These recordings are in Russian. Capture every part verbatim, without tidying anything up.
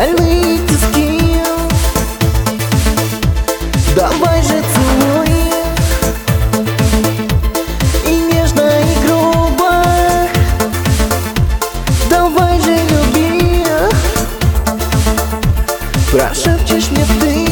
стальные тиски. Давай же целуй, и нежно, и грубо. Давай же люби, прошепчешь мне ты.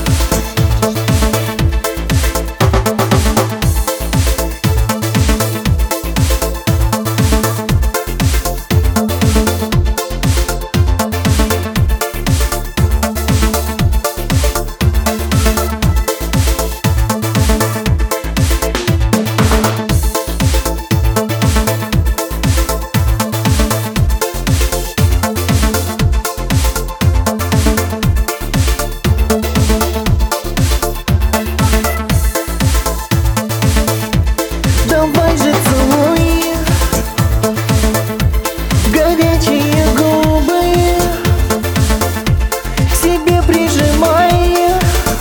Давай же целуй, горячие губы, к себе прижимай,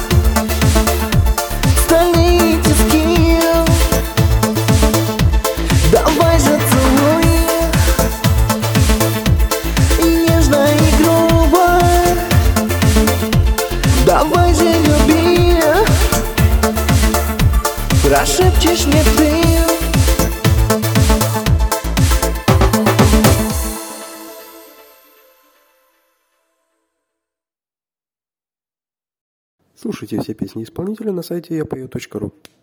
стальные тиски. Давай же целуй, и нежно, и грубо. Давай же люби, прошепчешь мне ты. Слушайте все песни исполнителя на сайте я пою точка ру.